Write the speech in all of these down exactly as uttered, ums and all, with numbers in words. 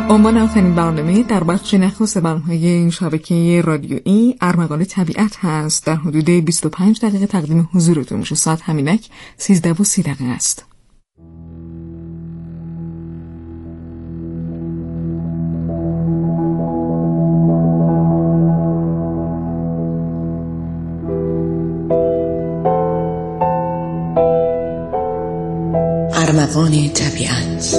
عنوان آخرین برنامه در بخش نخست برنامه‌های این شبکه رادیویی ارمغان طبیعت هست. در حدود بیست و پنج دقیقه تقدیم حضورتون میشه. ساعت همینک سیزده و سی دقیقه است. ارمغان طبیعت.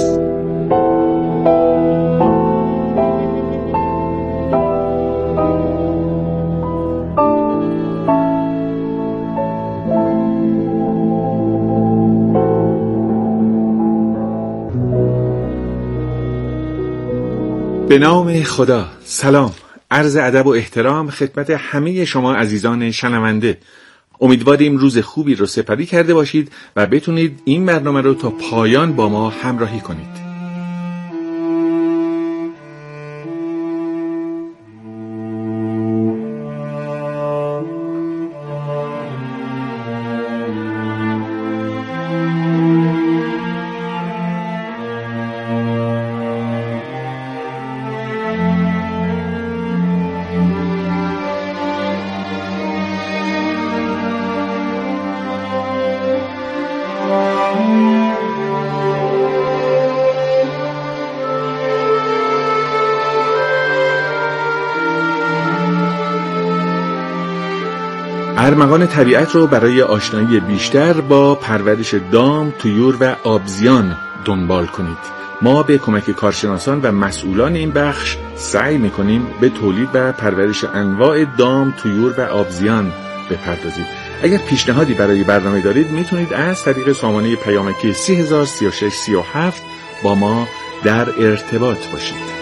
به نام خدا. سلام، عرض ادب و احترام خدمت همه شما عزیزان شنونده. امیدواریم روز خوبی رو سپری کرده باشید و بتونید این برنامه رو تا پایان با ما همراهی کنید. ارمغان طبیعت رو برای آشنایی بیشتر با پرورش دام، طیور و آبزیان دنبال کنید. ما به کمک کارشناسان و مسئولان این بخش سعی میکنیم به تولید و پرورش انواع دام، طیور و آبزیان بپردازید. اگر پیشنهادی برای برنامه دارید میتونید از طریق سامانه پیامکی سی هزار سی و شش سی و هفت با ما در ارتباط باشید.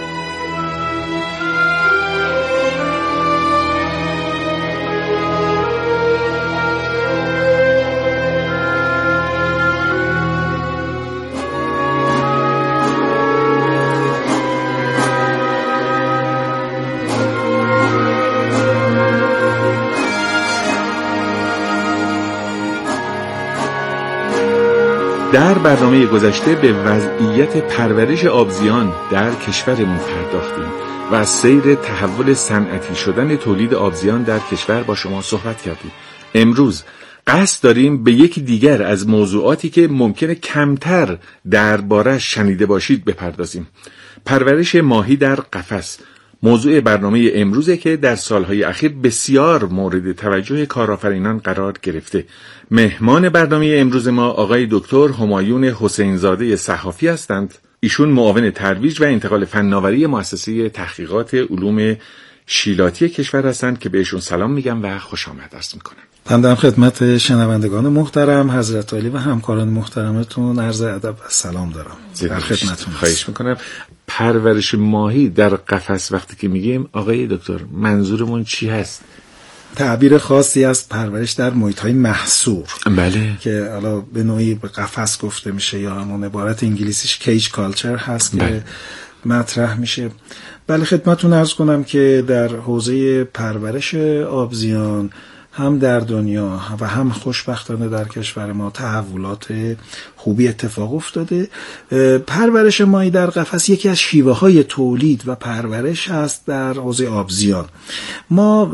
در برنامه گذشته به وضعیت پرورش آبزیان در کشورمون پرداختیم و از سیر تحول صنعتی شدن تولید آبزیان در کشور با شما صحبت کردیم. امروز قصد داریم به یکی دیگر از موضوعاتی که ممکنه کمتر دربارش شنیده باشید بپردازیم. پرورش ماهی در قفس موضوع برنامه امروزه که در سالهای اخیر بسیار مورد توجه کارآفرینان قرار گرفته. مهمان برنامه امروز ما آقای دکتر همایون حسینزاده صحافی هستند. ایشون معاون ترویج و انتقال فناوری مؤسسه تحقیقات علوم شیلاتی کشور هستند که بهشون سلام میگم و خوش آمد عرض میکنم. بنده خدمت شنوندگان محترم حضرت عالی و همکاران محترمتون عرض ادب و سلام دارم. در خدمتتون. خواهش میکنم. پرورش ماهی در قفس وقتی که میگیم آقای دکتر منظورمون چی هست؟ تعبیر خاصی از پرورش در محیط‌های محصور. بله. که حالا به نوعی به قفس گفته میشه یا همون عبارت انگلیسیش کیج کالچر هست. بله. که مطرح میشه. بله خدمتتون عرض کنم که در حوزه پرورش آبزیان هم در دنیا و هم خوشبختانه در کشور ما تحولات خوبی اتفاق افتاده. پرورش ماهی در قفس یکی از شیوه های تولید و پرورش هست در حوزه آبزیان. ما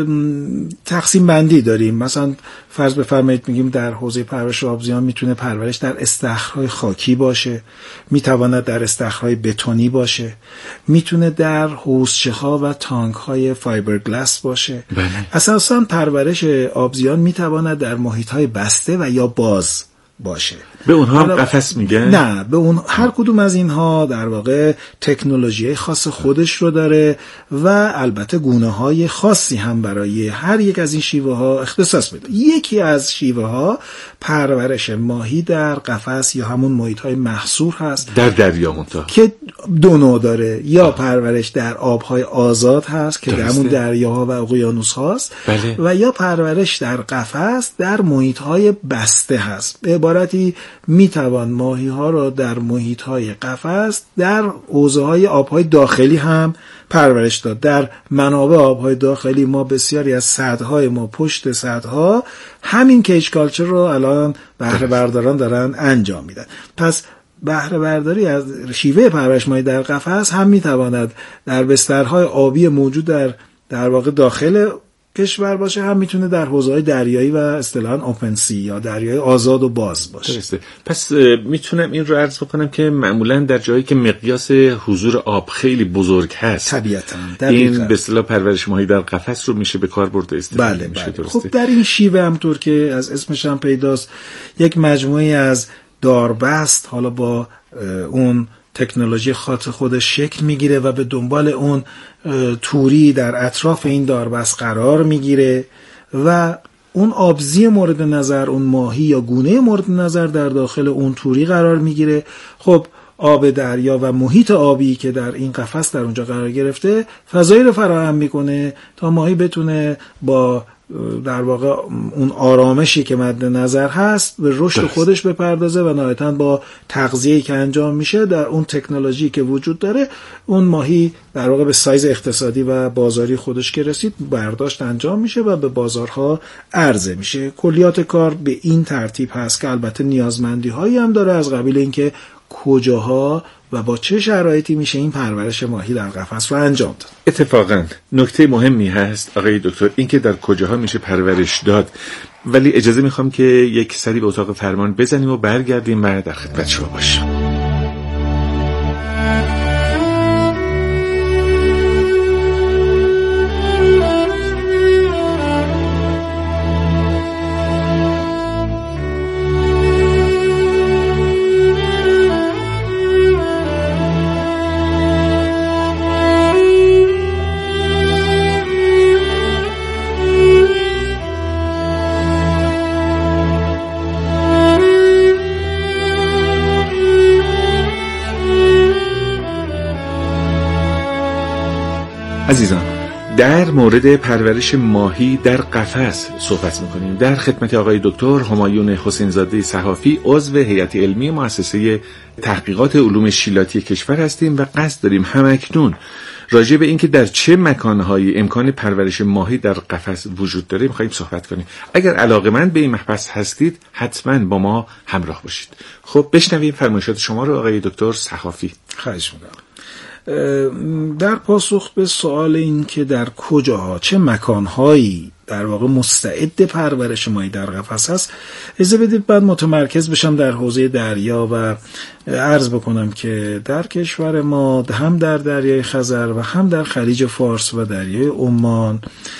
تقسیم بندی داریم. مثلا فرض بفرمایید میگیم در حوزه پرورش آبزیان میتونه پرورش در استخرهای خاکی باشه، میتواند در استخرهای بتونی باشه، میتونه در حوضچه ها و تانک های فایبرگلاس باشه. بله. اساساً پرورش آبزیان میتواند در محیط های بسته و یا باز باشه. به اونها هم قفس میگن؟ نه، به اون هر کدوم از اینها در واقع تکنولوژی خاص خودش رو داره و البته گونه های خاصی هم برای هر یک از این شیوه ها اختصاص میده. یکی از شیوه ها پرورش ماهی در قفس یا همون محیط های محصور هست در دریا منطقه که دو نوع داره. یا آه. پرورش در آبهای آزاد هست که در همون دریاها و اقیانوس هاست. بله. و یا پرورش در قفس در محیط های بسته هست. به عبارتی میتوان ماهی ها را در محیط های قفس در حوزه های آبهای داخلی هم پرورش داد. در منابع آبهای داخلی ما بسیاری از سدهای ما پشت سدها همین کیج کالچر رو الان بهره برداران دارن انجام میدن. پس بهره برداری از شیوه پرورش ماهی در قفس هم میتواند در بسترهای آبی موجود در در واقع داخل کشور باشه، هم میتونه در حوضه‌های دریایی و اصطلاحاً اوپن سی یا دریای آزاد و باز باشه. درسته. پس میتونم این رو عرض بکنم که معمولاً در جایی که مقیاس حضور آب خیلی بزرگ هست طبیعتاً این به اصطلاح پرورش ماهی در قفس رو میشه به کار برد استفاده بله میشه. بله. درسته. خب در این شیوه همطور که از اسمش هم پیداست یک مجموعه از داربست حالا با اون تکنولوژی خاص خودش شکل میگیره و به دنبال اون توری در اطراف این داربست قرار میگیره و اون آبزی مورد نظر، اون ماهی یا گونه مورد نظر در داخل اون توری قرار میگیره. خب آب دریا و محیط آبی که در این قفس در اونجا قرار گرفته فضایی رو فراهم میکنه تا ماهی بتونه با در واقع اون آرامشی که مد نظر هست به رشد خودش بپردازه و نهایتاً با تغذیه‌ای که انجام میشه در اون تکنولوژی که وجود داره اون ماهی در واقع به سایز اقتصادی و بازاری خودش که رسید برداشت انجام میشه و به بازارها عرضه میشه. کلیات کار به این ترتیب هست که البته نیازمندی هایی هم داره از قبیل اینکه کجاها و با چه شرایطی میشه این پرورش ماهی در قفس رو انجام داد. اتفاقا نکته مهمی هست آقای دکتر اینکه در کجاها میشه پرورش داد، ولی اجازه میخوام که یک سری به اتاق فرمان بزنیم و برگردیم و در خدمت شما باشیم. عزیزان، در مورد پرورش ماهی در قفس صحبت می‌کنیم. در خدمت آقای دکتر همایون حسین‌زاده صحافی، عضو هیئت علمی مؤسسه تحقیقات علوم شیلاتی کشور هستیم و قصد داریم همکنون راجع به اینکه در چه مکان‌هایی امکان پرورش ماهی در قفس وجود داره می‌خوایم صحبت کنیم. اگر علاقه‌مند به این مبحث هستید حتما با ما همراه باشید. خب بشنویم فرمایشات شما رو آقای دکتر صحافی. خواهش می‌کنم. در پاسخ به سوال این که در کجاها چه مکانهایی در واقع مستعد پرورش ماهی در قفس هست، اجازه بدید بعد متمرکز بشم در حوزه دریا و عرض بکنم که در کشور ما هم در دریای خزر و هم در خلیج فارس و دریای عمان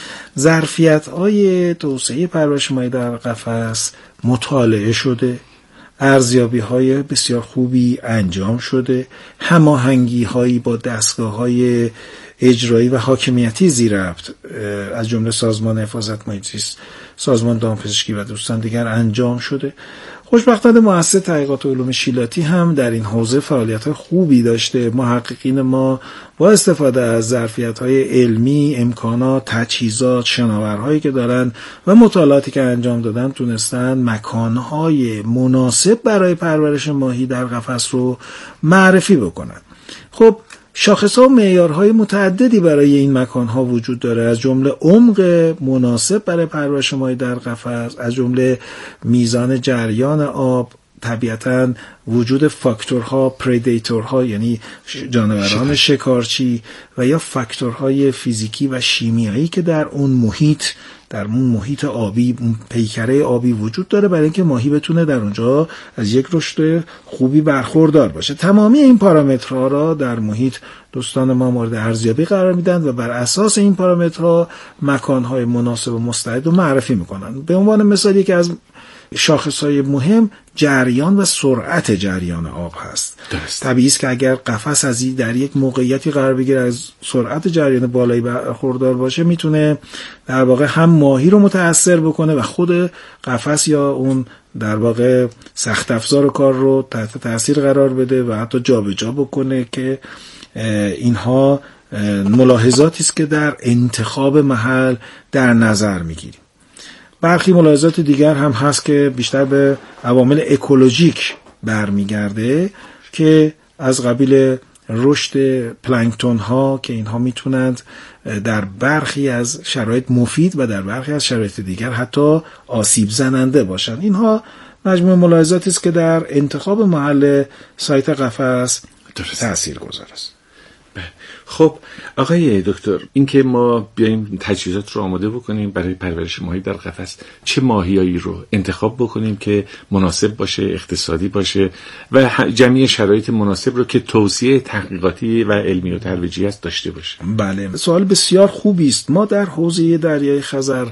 ظرفیت‌های توسعه پرورش ماهی در قفس مطالعه شده، ارزیابی‌های بسیار خوبی انجام شده، هماهنگی‌هایی با دستگاه‌های اجرایی و حاکمیتی زیرربط از جمله سازمان حفاظت محیط زیست، سازمان دامپزشکی و دوستان دیگر انجام شده. خوشبختانه مؤسسه تحقیقات علوم شیلاتی هم در این حوزه فعالیت خوبی داشته. محققین ما با استفاده از ظرفیت‌های علمی، امکانات، تجهیزات، شناورهایی که دارن و مطالعاتی که انجام دادن تونستن مکانهای مناسب برای پرورش ماهی در قفس رو معرفی بکنن. خب شاخص‌ها و معیارهای متعددی برای این مکان‌ها وجود داره، از جمله عمق مناسب برای پرورش ماهی در قفس، از جمله میزان جریان آب، طبیعتاً وجود فاکتورها، پردیتورها یعنی جانوران شکارچی و یا فاکتورهای فیزیکی و شیمیایی که در اون محیط در اون محیط آبی، اون پیکره آبی وجود داره برای اینکه ماهی بتونه در اونجا از یک رشد خوبی برخوردار باشه. تمامی این پارامترها را در محیط دوستان ما مورد ارزیابی قرار میدن و بر اساس این پارامترها مکانهای مناسب و مستعد رو معرفی میکنن. به عنوان مثالی که از شاخصهای مهم جریان و سرعت جریان آب هست. طبیعی است که اگر قفس از در یک موقعیتی قرار بگیره از سرعت جریان بالایی برخوردار باشه میتونه در واقع هم ماهی رو متاثر بکنه و خود قفس یا اون در واقع سخت افزار کار رو تحت تاثیر قرار بده و حتی جابجا بکنه که اینها ملاحظاتی است که در انتخاب محل در نظر میگیریم. برخی ملاحظات دیگر هم هست که بیشتر به عوامل اکولوژیک برمیگرده که از قبیل رشد پلانکتون ها که اینها میتونند در برخی از شرایط مفید و در برخی از شرایط دیگر حتی آسیب زننده باشند. اینها مجموعه ملاحظاتی است که در انتخاب محل سایت قفس تاثیرگذار است. خب آقای دکتر، اینکه ما بیایم تجهیزات رو آماده بکنیم برای پرورش ماهی در قفس، چه ماهیایی رو انتخاب بکنیم که مناسب باشه، اقتصادی باشه و جمعی شرایط مناسب رو که توصیه تحقیقاتی و علمی و ترویجی است داشته باشه؟ بله، سوال بسیار خوبی است. ما در حوزه دریای خزر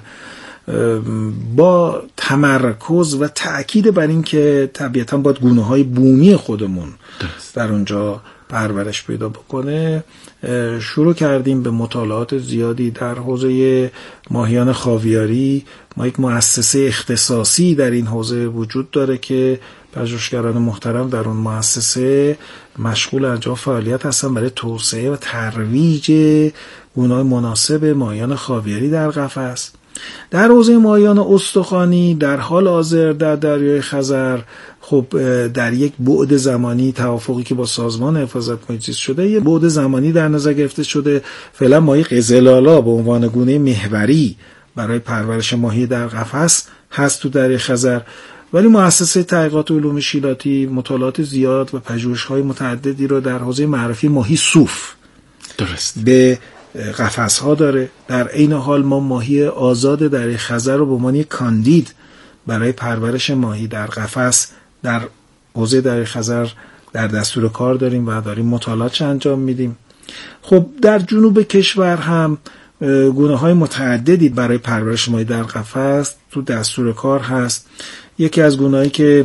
با تمرکز و تأکید بر این که طبیعتاً باید گونه‌های بومی خودمون درست در اونجا پرورش پیدا بکنه، شروع کردیم به مطالعات زیادی در حوزه ماهیان خاویاری. ما یک مؤسسه اختصاصی در این حوزه وجود داره که پژوهشگران محترم در اون مؤسسه مشغول انجام فعالیت هستن برای توسعه و ترویج گونه‌های مناسب ماهیان خاویاری در قفس. در حوزه ماهیان استخوانی در حال حاضر در دریای خزر خب در یک بعد زمانی توافقی که با سازمان حفاظت محیط زیست شده، یک بعد زمانی در نظر گرفته شده. فعلا ماهی قزلالا به عنوان گونه محوری برای پرورش ماهی در قفس هست تو دریای خزر، ولی مؤسسه تحقیقات علوم شیلاتی مطالعات زیاد و پژوهش‌های متعددی رو در حوزه معرفی ماهی صوف درست به قفس ها داره. در عین حال ما ماهی آزاد دریای خزر رو به عنوان کاندید برای پرورش ماهی در قفس در حوزه دریای خزر در دستور کار داریم و داریم مطالعات انجام میدیم. خب در جنوب کشور هم گونه‌های متعددی برای پرورش ماهی در قفس تو دستور کار هست. یکی از گونه‌هایی که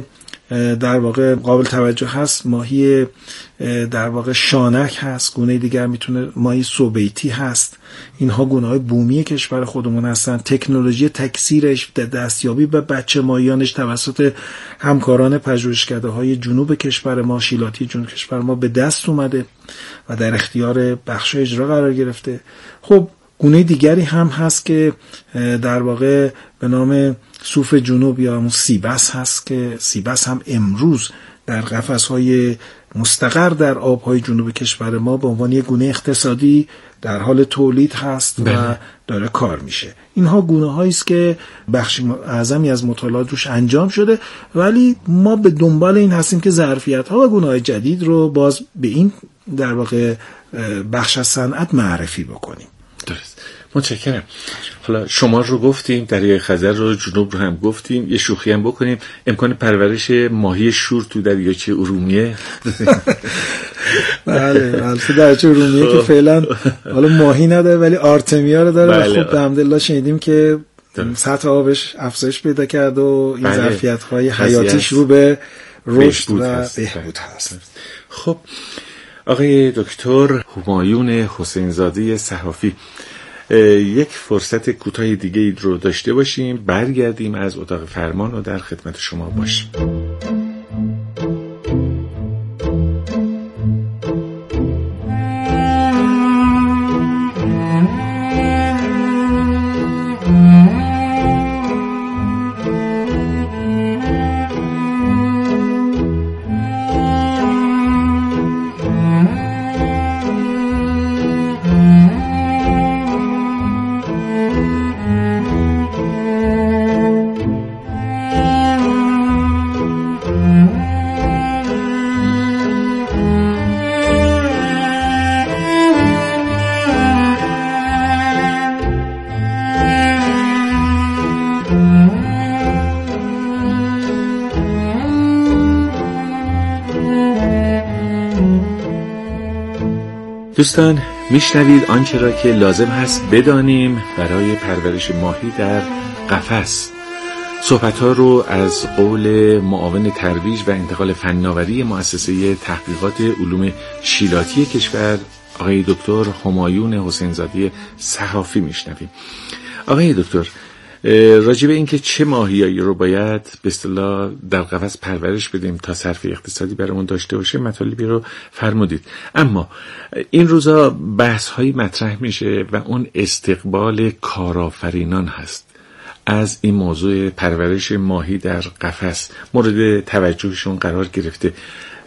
در واقع قابل توجه هست ماهی در واقع شانک هست، گونه دیگر میتونه ماهی سوبیتی هست. اینها گونه‌های بومی کشور خودمون هستن. تکنولوژی تکثیرش، دستیابی به بچه ماهیانش توسط همکاران پژوهشکده‌های جنوب کشور ما، شیلاتی جنوب کشور ما به دست اومده و در اختیار بخش اجرا قرار گرفته. خب گونه دیگری هم هست که در واقع به نام صوف جنوب یا همون سیبس هست که سیبس هم امروز در قفس‌های مستقر در آب‌های جنوب کشور ما به عنوان یک گونه اقتصادی در حال تولید هست بله. و داره کار میشه. اینها گونه‌هایی است که بخش اعظمی از مطالعات روش انجام شده، ولی ما به دنبال این هستیم که ظرفیت‌ها و گونه‌های جدید رو باز به این در واقع بخش از صنعت معرفی بکنیم. درست. متشکرم. حالا شما رو گفتیم، دریای خزر رو، جنوب رو هم گفتیم، یه شوخی هم بکنیم. امکان پرورش ماهی شور تو دریاچه ارومیه؟ بله، البته دریاچه ارومیه که فعلا حالا ماهی نداره ولی آرتمیا رو داره. بله. خب الحمدلله شنیدیم که سطح آبش افزایش پیدا کرد و این بله. ظرفیت‌های حیاتیش رو به رشد و بهبود هست. خب آقای دکتر همایون حسینزاده صحافی، یک فرصت کوتاه دیگه رو داشته باشیم، برگردیم از اتاق فرمان و در خدمت شما باشیم. دوستان، میشنوید آنچه را که لازم هست بدانیم برای پرورش ماهی در قفس. صحبت‌ها رو از قول معاون ترویج و انتقال فناوری مؤسسه تحقیقات علوم شیلاتی کشور آقای دکتر همایون حسینزاده صحافی میشنویم. آقای دکتر، راجع به اینکه چه ماهیایی رو باید به اصطلاح در قفس پرورش بدیم تا صرف اقتصادی برامون داشته باشه مطالبی رو فرمودید، اما این روزا بحث هایی مطرح میشه و اون استقبال کارآفرینان هست از این موضوع پرورش ماهی در قفس مورد توجهشون قرار گرفته.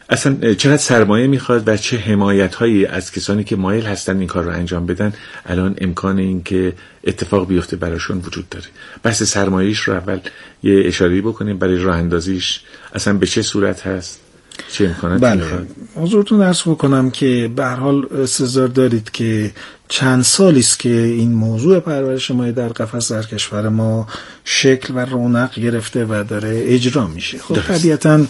اصلا چقدر سرمایه میخواد و چه حمایت هایی از کسانی که مایل هستن این کار رو انجام بدن الان امکان این که اتفاق بیفته براشون وجود داره؟ بحث سرمایه‌اش رو اول یه اشاره‌ای بکنیم، برای راه اندازیش اصلا به چه صورت هست، چه امکاناتی بله. میخواد؟ حضورتون عرض بکنم که به هر حال استظهار دارید که چند سالی است که این موضوع پرورش ماهی در قفس در کشور ما شکل و رونق گرفته و داره اجرا میشه. خب طبیعتاً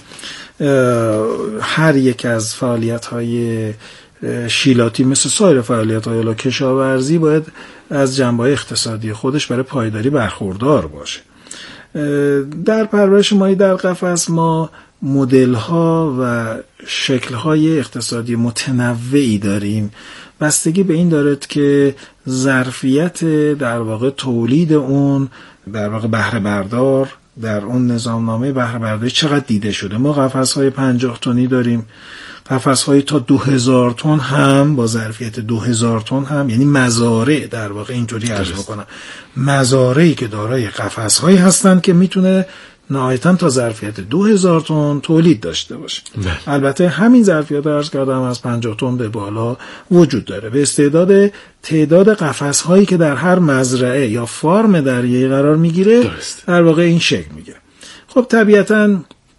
هر یک از فعالیت‌های شیلاتی مثل سایر فعالیت‌های های کشاورزی باید از جنبه‌های اقتصادی خودش برای پایداری برخوردار باشه. در پرورش ماهی در قفس ما مدل‌ها و شکل‌های اقتصادی متنوعی داریم. بستگی به این دارد که ظرفیت در واقع تولید اون در واقع بهره بردار در اون نظامنامه بهره برداری چقدر دیده شده. ما قفس‌های پنجاه تنی داریم، قفس‌های تا دو هزار تن هم با ظرفیت دو هزار تن هم، یعنی مزارع در واقع اینطوری عرض بکنم، مزارعی که دارای قفس‌هایی هستند که میتونه نهایتاً تا ظرفیت دو هزار تن تولید داشته باشه. ده. البته همین ظرفیت عرض کردم از پنجاه تن به بالا وجود داره به استعداد تعداد قفس‌هایی که در هر مزرعه یا فارم دریایی قرار میگیره. در واقع این شکل میگیره. خب طبیعتاً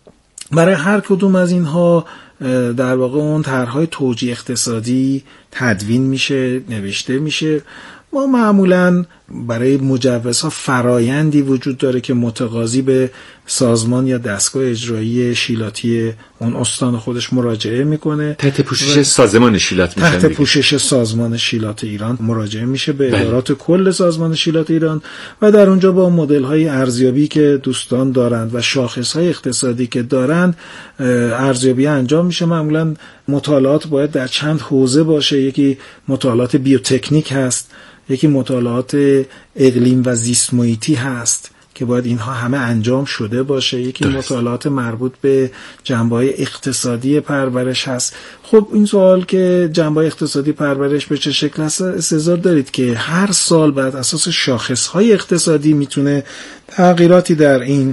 برای هر کدوم از اینها در واقع اون طرح‌های توجیه اقتصادی تدوین میشه، نوشته میشه. ما معمولاً برای مجوزها فرایندی وجود داره که متقاضی به سازمان یا دستگاه اجرایی شیلاتی اون استان خودش مراجعه میکنه. تحت پوشش سازمان شیلات میشه. تحت پوشش سازمان شیلات ایران مراجعه میشه به ادارات کل سازمان شیلات ایران و در اونجا با مدل‌های ارزیابی که دوستان دارند و شاخص‌های اقتصادی که دارند ارزیابی انجام میشه. معمولاً مطالعات باید در چند حوزه باشه. یکی مطالعات بیوتکنیک هست، یکی مطالعات اقلیم و زیست محیطی هست که باید اینها همه انجام شده باشه، یکی درست. مطالعات مربوط به جنبه‌های اقتصادی پرورش هست. خب این سوال که جنبه‌های اقتصادی پرورش به چه شکل هست، استظهار دارید که هر سال بر اساس شاخص‌های اقتصادی میتونه تغییراتی در این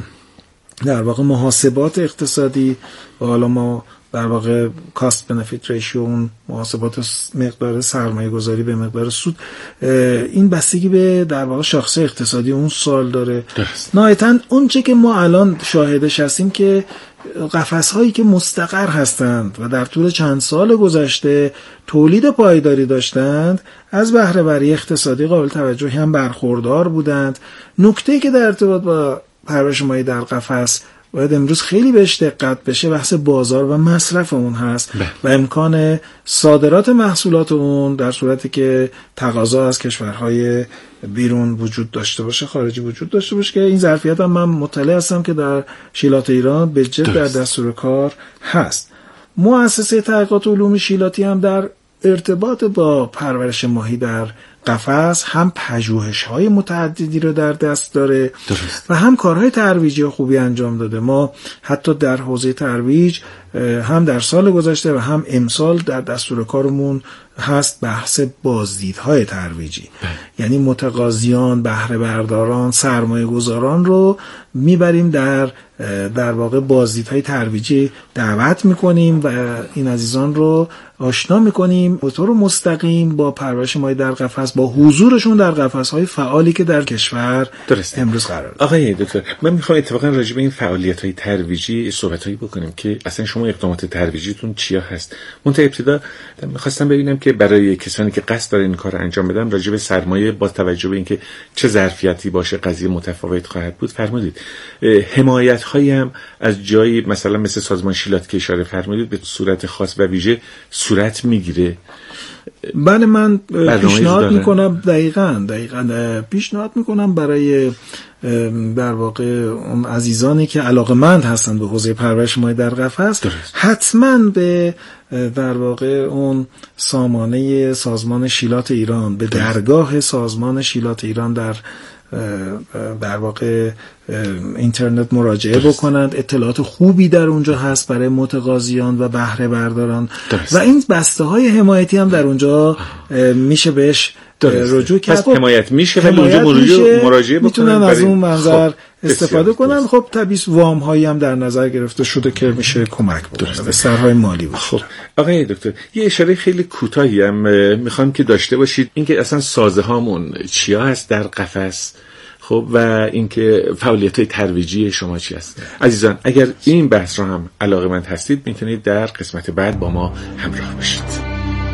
در واقع محاسبات اقتصادی و حالا ما در واقع کاست بنفیت ریشیو، اون محاسبات مقدار سرمایه گذاری به مقدار سود، این بستگی به در واقع شاخص اقتصادی اون سال داره. نهایتاً اون چه که ما الان شاهدش هستیم که قفس هایی که مستقر هستند و در طول چند سال گذشته تولید پایداری داشتند از بهره وری اقتصادی قابل توجهی هم برخوردار بودند. نکته که در ارتباط با پرورش ماهی در قفس باید امروز خیلی بهش دقت بشه بحث بازار و مصرف اون هست به. و امکان صادرات محصولات اون در صورتی که تقاضا از کشورهای بیرون وجود داشته باشه، خارجی وجود داشته باشه، که این ظرفیت هم من مطلع هستم که در شیلات ایران به جد در دستور کار هست. مؤسسه تحقیقات علوم شیلاتی هم در ارتباط با پرورش ماهی در قفس هم پژوهش‌های متعددی رو در دست داره درست. و هم کارهای ترویجی خوبی انجام داده. ما حتی در حوزه ترویج هم در سال گذشته و هم امسال در دستور کارمون هست بحث بازدیدهای ترویجی، یعنی متقاضیان، بهره برداران، سرمایه گذاران رو میبریم در در واقع بازدیدهای ترویجی دعوت میکنیم و این عزیزان رو آشنا میکنیم به طور مستقیم با پرورش ماهی در قفس، با حضورشون در قفس‌های فعالی که در کشور درسته. امروز قرار داره. آقای دکتر، من میخوام اتفاقا راجع به این فعالیت‌های ترویجی صحبتایی بکنیم که اصلا شما اقدامات ترویجیتون چیا هست. منتها ابتدا میخواستم ببینم که برای کسانی که قصد دارن این کار رو انجام بدن راجع به سرمایه با توجه به اینکه چه ظرفیتی باشه قضیه متفاوت خواهد بود فرمودید. حمایت‌هایی هم از جایی مثلا مثل سازمان شیلات که اشاره فرمودید به صورت خاص و ویژه صورت میگیره؟ بله، من پیشنهاد میکنم دقیقاً دقیقاً پیشنهاد میکنم برای در واقع اون عزیزانی که علاقه‌مند هستن به حوزه پرورش ماهی در قفس حتماً به در واقع اون سامانه سازمان شیلات ایران، به درگاه سازمان شیلات ایران در در واقع اینترنت مراجعه درست. بکنند. اطلاعات خوبی در اونجا هست برای متقاضیان و بهره برداران درست. و این بسته های حمایتی هم در اونجا میشه بهش رجوع کرد. حمایت میشه و اونجا مراجعه بکنن، میتونن از اون منظر استفاده کنن. خب طبیعی وام هایی هم در نظر گرفته شده که میشه کمک بکنه به سرهای مالی باشه. خب آقای دکتر یه اشاره خیلی کوتاهی هم میخوام که داشته باشید، اینکه اصلا سازه هامون چیا هست در قفس، خب و اینکه فعالیت‌های ترویجی شما چی هست. عزیزان اگر این بحث رو هم علاقه‌مند هستید میتونید در قسمت بعد با ما همراه باشید.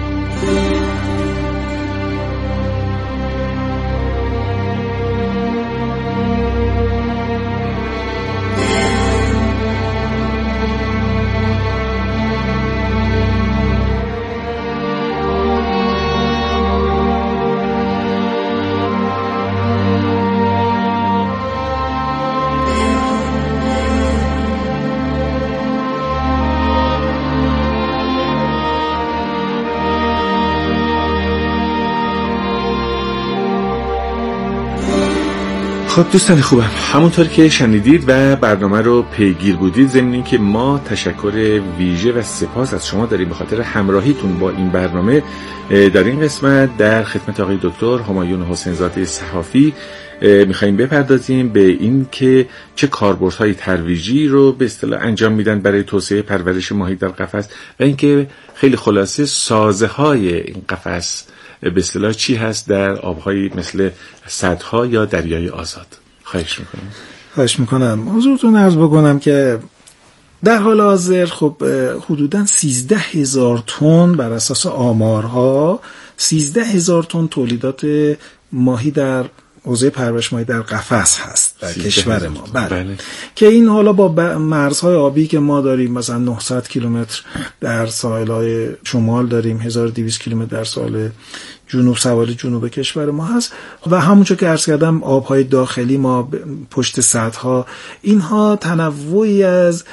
خب دوستان خوبم، همونطور که شنیدید و برنامه رو پیگیر بودید، ضمن اینکه ما تشکر ویژه و سپاس از شما داریم به خاطر همراهیتون با این برنامه. در این قسمت در خدمت آقای دکتر همایون حسین زاده صحافی میخواییم بپردازیم به این که چه کاربردهای ترویجی رو به اصطلاح انجام میدن برای توسعه پرورش ماهی در قفس و اینکه خیلی خلاصه سازه های این قفس به اصطلاح چی هست در آب‌های مثل سدها یا دریای آزاد. خواهش میکنم. خواهش میکنم. حضورتون عرض بکنم که در حال حاضر خب حدوداً سیزده هزار تن بر اساس آمارها سیزده هزار تن تولیدات ماهی در حوزه پرورش ماهی در قفس هست در کشور ما. بله. بله. که این حالا با مرزهای آبی که ما داریم، مثلا نهصد کیلومتر در ساحل‌های شمال داریم، هزار و دویست کیلومتر در ساحل جنوب سواحل جنوب کشور ما هست و همونجور که عرض کردم آبهای داخلی ما پشت سدها، اینها تنوعی از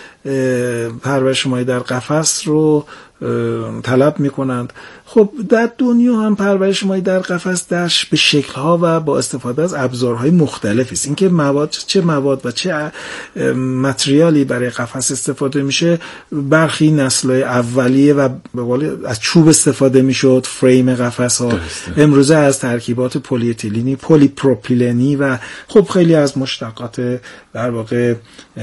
پرورش ماهی در قفس رو طلب میکنند. خب در دنیا هم پرورش ماهی در قفس درش به شکل‌ها و با استفاده از ابزارهای مختلفی است. اینکه مواد چه مواد و چه متریالی برای قفس استفاده میشه، برخی نسل‌های اولیه و به قول از چوب استفاده میشد فریم قفس‌ها، امروزه از ترکیبات پلی اتیلنی، پلی پروپیلنی و خب خیلی از مشتقات در واقع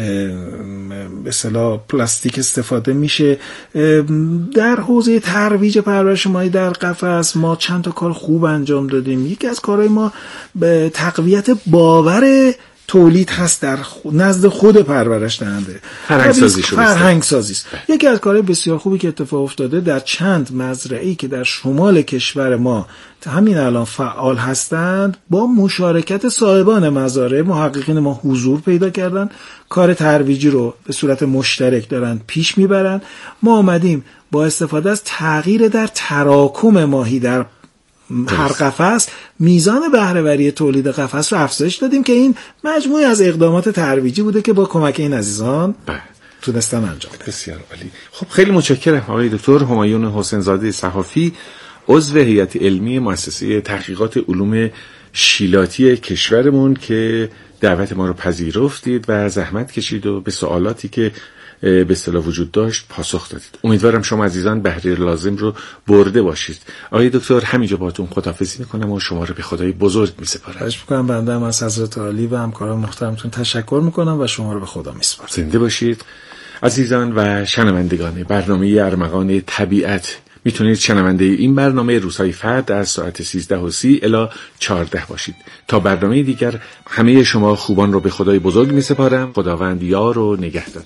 به اصطلاح پلاستیک استفاده میشه. در حوزه ترویج پرورش ماهی در قفس ما چند تا کار خوب انجام دادیم. یکی از کارهای ما به تقویت باور تولید هست در نزد خود پرورش دهنده، فرهنگ سازی شده. فرهنگ سازی است. یکی از کارهای بسیار خوبی که اتفاق افتاده در چند مزرعه‌ای که در شمال کشور ما همین الان فعال هستند، با مشارکت صاحبان مزارع، محققین ما حضور پیدا کردن، کار ترویجی رو به صورت مشترک دارن پیش میبرن. ما آمدیم با استفاده از تغییر در تراکم ماهی در هر قفس میزان بهره‌وری تولید قفس رو افزایش دادیم که این مجموعی از اقدامات ترویجی بوده که با کمک این عزیزان تونستن انجام بدن. بسیار عالی. خب خیلی متشکرم آقای دکتر همایون حسین زاده صحافی، عضو هیئت علمی مؤسسه تحقیقات علوم شیلاتی کشورمون که دعوت ما رو پذیرفتید و زحمت کشید و به سوالاتی که به اصطلاح وجود داشت پاسخ دادید. امیدوارم شما عزیزان بهره لازم رو برده باشید. آقای دکتر همینجا باهاتون خداحافظی میکنم و شما رو به خدای بزرگ میسپارم. خواهش میکنم. بنده هم از حضرت عالی و همکاران محترمتون تشکر میکنم و شما رو به خدا میسپارم. زنده باشید. عزیزان و شنوندگان برنامه ارمغان طبیعت، میتونید شنونده این برنامه روزهای فرد از ساعت سیزده و سی الی چهارده باشید. تا برنامه دیگر همه شما خوبان رو به خدای بزرگ میسپارم. خداوند یار و نگهدار.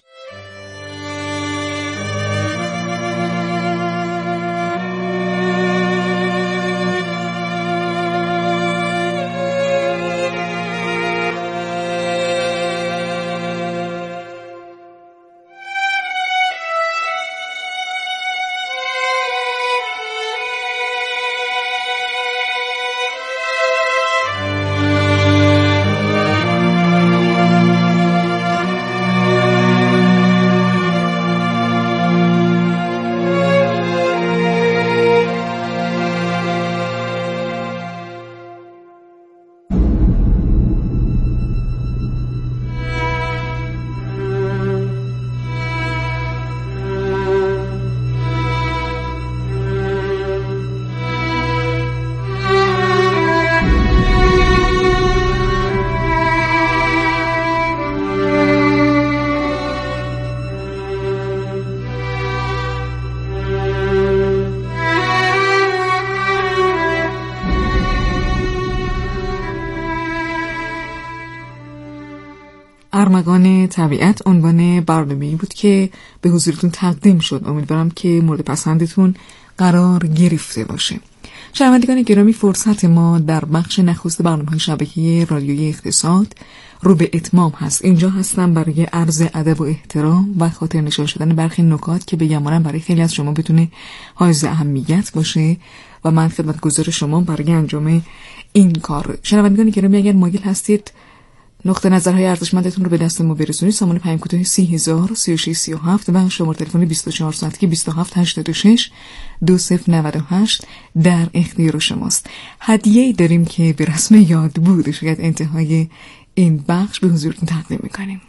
طبیعت عنوان برنامه‌ای بود که به حضورتون تقدیم شد. امیدوارم که مورد پسندتون قرار گرفته باشه. شنوندگان گرامی، فرصت ما در بخش نخست برنامه‌های شبکه رادیویی اقتصاد رو به اتمام هست. اینجا هستم برای عرض ادب و احترام و خاطر نشان شدن برخی نکات که بگمانم برای خیلی از شما بتونه حائز اهمیت باشه و من خدمتگزار شما برای انجام این کار. شنوندگان گرامی، اگر مایل هستید نقطه نظرهای ارزشمندتون رو به دست ما برسونید، سامان پیام کوتاه سی هزار سی و شش سی و هفت و شماره تلفن بیست و چهار ساعتی بیست و هفت هشتاد و شش دو صفر نود و هشت در اختیار شماست. هدیه‌ای داریم که به رسم یاد بود شاید انتهای این بخش به حضورتون تقدیم میکنیم.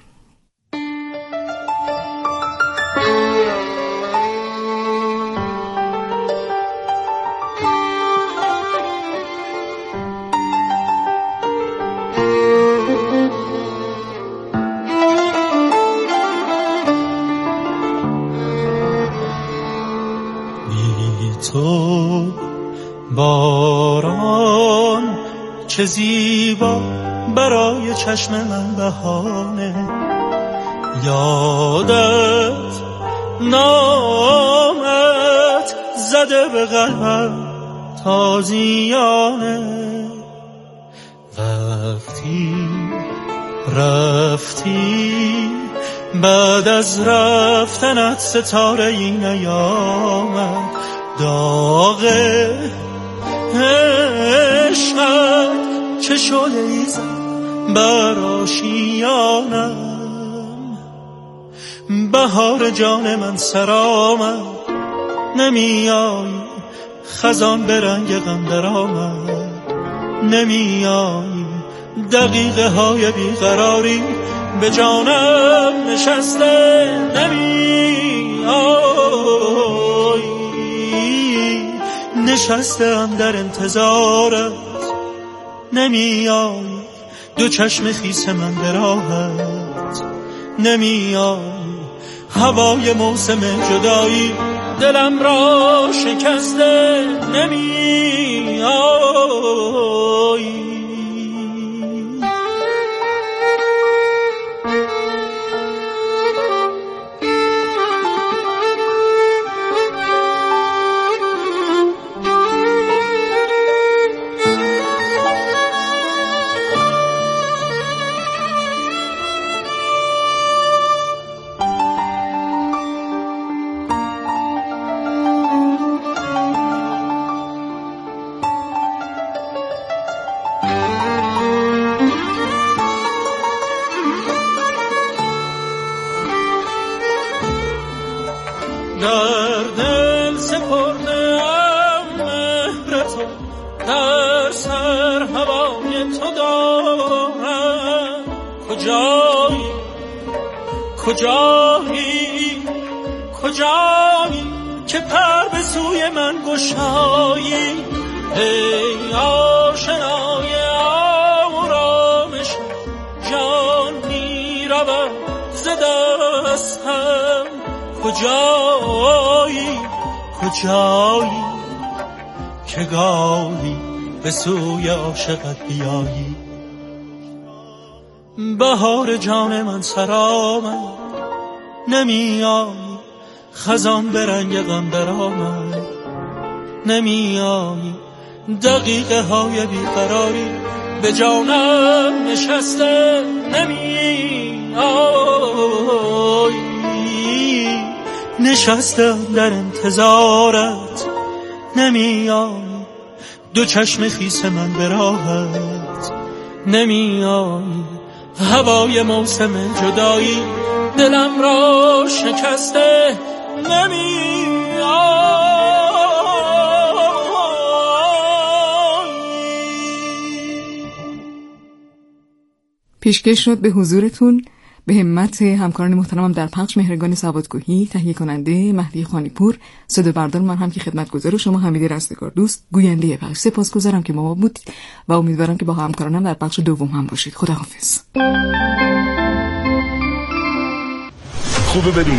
تو باران چه زیبا برای چشم من بهانه، یادت نامت زده به قلبم تازیانه. وقتی رفتی بعد از رفتنت ستاره ای نیامد، داغ عشقت چه شعله‌ای زد بر آشیانم. بهار جان من سرآمد، نمیایی خزان به رنگ غم درآمد، نمیایی دقیقه های بیقراری به جانم نشسته، نمیایی نشستم در انتظارت، نمیای دو چشم خیس من به راحت، نمیای هوای موسم جدایی دلم را شکسته، نمیای. در دل سپردم مهر تو، در سر هوای تو دارم. کجایی کجایی کجایی که پر به سوی من گشایی، ای آشنای آرامش جان می رود ز دستم. کجایی کجایی که گاهی به سوی عاشقت بیایی. بهار جان من سرآمد، نمیایی خزان به رنگ غم درآمد، نمیایی دقیقه های بیقراری به جانم نشسته، نمیایی نشستم در انتظارت، نمیای دو چشم خیس من به راحت، نمیای هوای موسم جدایی دلم را شکسته، نمیای. پیشکش شد به حضورتون به همت همکاران محترمم در پخش مهرگان سوادکوهی، تهیه کننده مهدی خانیپور، صدا بردار من هم که خدمتگزار شما حمید رستگار دوست، گوینده پخش. سپاسگزارم که با ما بودید و امیدوارم که با همکارانم در بخش دوم هم باشید. خداحافظ. خوبه بدون